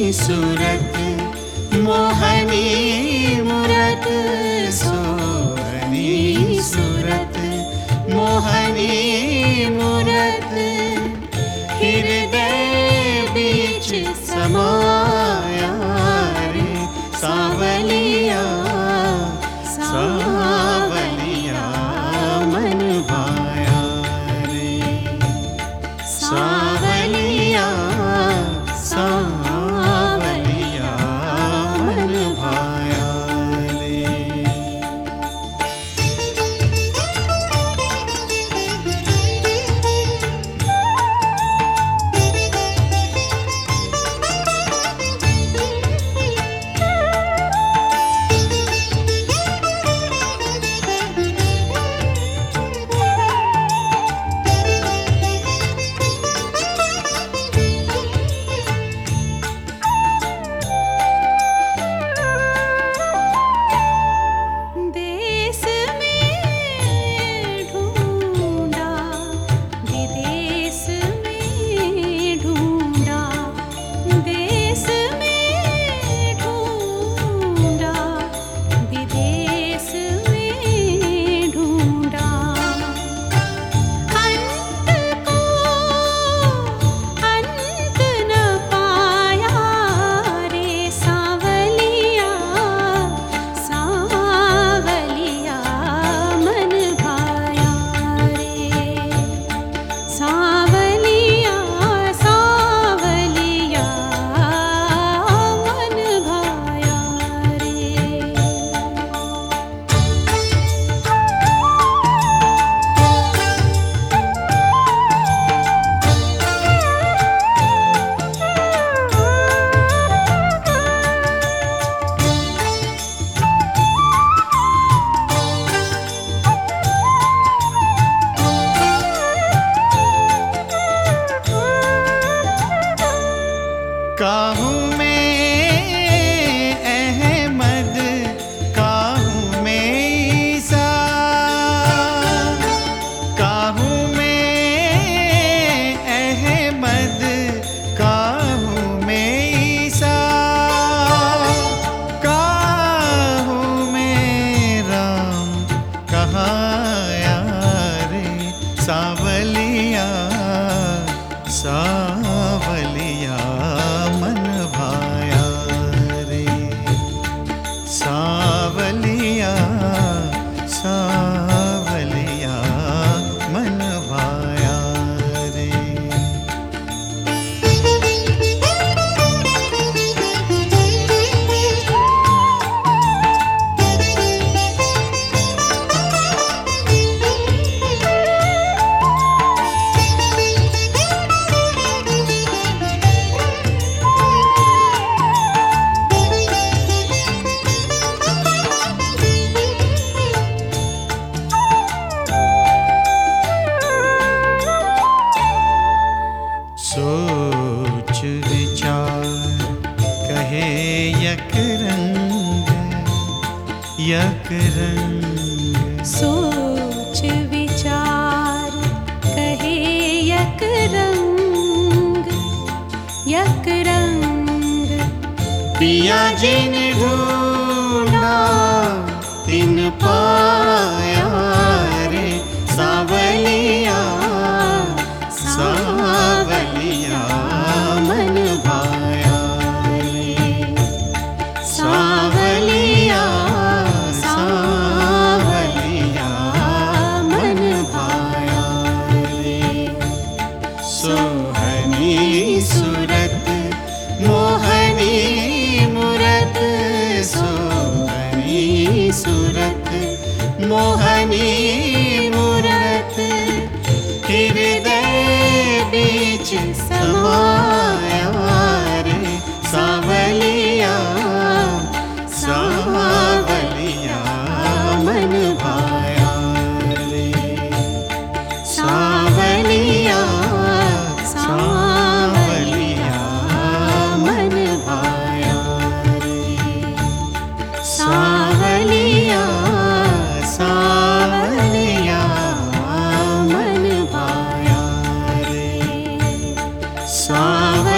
सूरत मोहनी मूरत सोहनी सूरत मोहनी मूरत हृदय बीच समाया रे सावलिया सावलिया मन भाया रे सावलिया सावलिया मन भाया रे। काहूँ में अहमद काहूँ में ईसा काहूँ में अहमद काहूँ में ईसा काहूँ में राम कहाया रे सावलिया सावलिया मन भाया रे सावलिया सावलिया मन भाया रे। सोच विचार कहे यक रंग सोच विचार कहे यक रंग पिया जिन ढूंढा तिन पाया रे सावलिया सावलिया मन भाया रे सावलिया सावलिया मन भाया रे सोहनी सूरत मोहनी मूरत सोहनी सूरत मोहनी मूरत हृदय बीच समाया रे सावलिया सावलिया मन भाया रे सावलिया सावलिया मन भाया रे सावलिया सावलिया मन भाया रे सावलिया।